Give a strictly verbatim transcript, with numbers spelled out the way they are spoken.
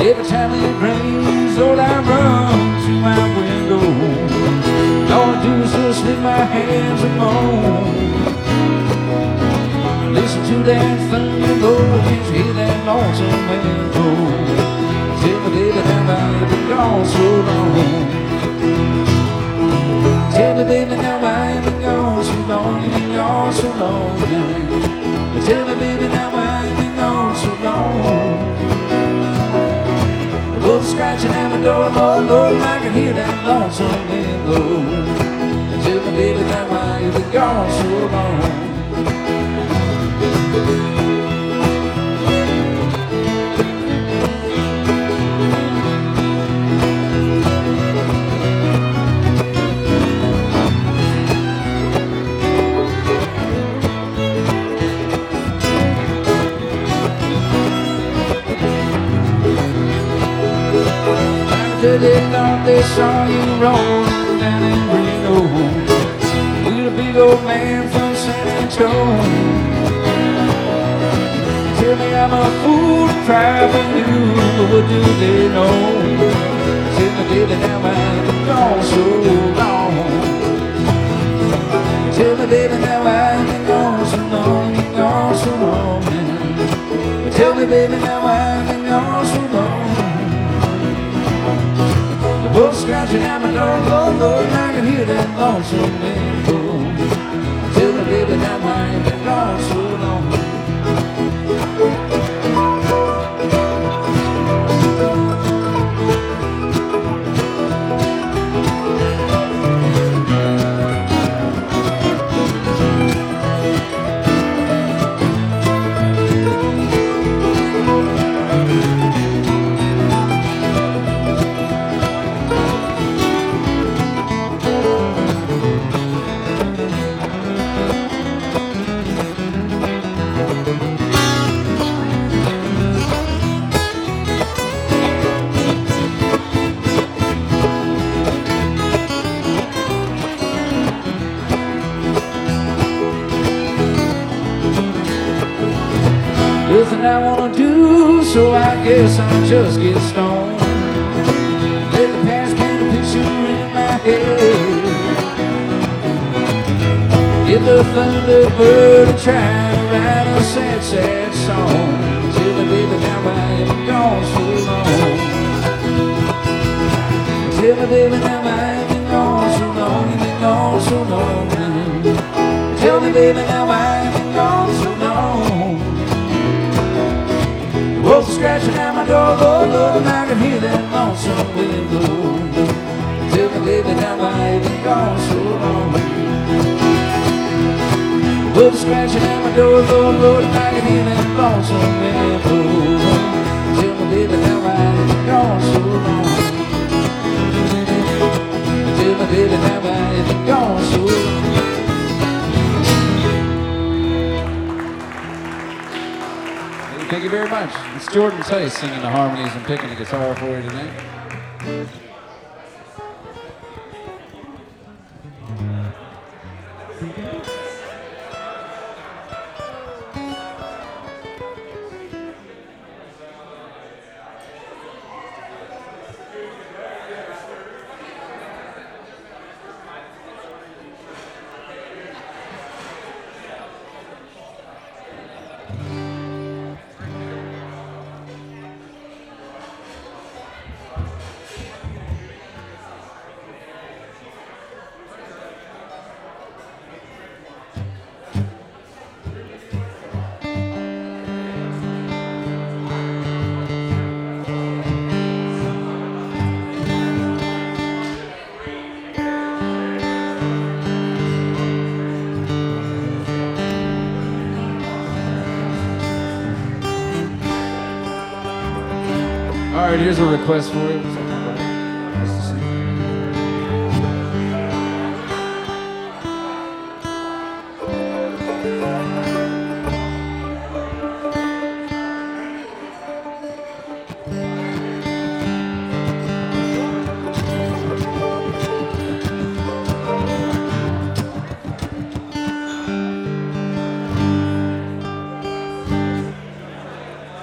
Every time it rains, Lord, I run to my window. All I do is just lift my hands and moan. Listen to that thunder roll, just hear that lonesome wind blow. Tell me, baby, have I been gone so long? Tell me, baby, now I ain't been gone so long. You've been gone so long now. Tell me, baby, now I ain't been gone so long. Well, scratching at my door, Lord, Lord, I can hear that lonesome wind blow. Tell me, baby, now I ain't been gone so long. They thought they saw you rolling down in Reno with a big old man from San Antonio. Tell me I'm a fool to cry for you, but what do they know? Tell me, baby, now I've been gone so long. Tell me, baby, now I've been gone so long, been gone so long now. Tell me, baby, now I've been gone so long. Oh, scratching at my door, Lord, Lord, I can hear that lonesome wind blow. Tell me, baby, now I ain't been gone so long. Nothing I wanna do, so I guess I'll just get stoned. Let the past paint a picture in my head. Get the thunderbird and try to write a sad, sad song. Tell me, baby, now I ain't been gone so long. Tell me, baby, now I ain't been gone so long. You've been gone so long now. Tell me, baby, now I ain't been gone so long. Wolves are scratching at my door, Lord, Lord, and I can hear that lonesome wind blow. Tell me, baby, now I ain't been gone so long. Wolves are scratching at my door, Lord, Lord, and I can hear that lonesome wind blow. Tell me, baby, now I ain't been gone so long. Tell me, baby, now I ain't been gone so long. Thank you very much. It's Jordan Tice singing the harmonies and picking the guitar for you tonight. All right, here's a request for you.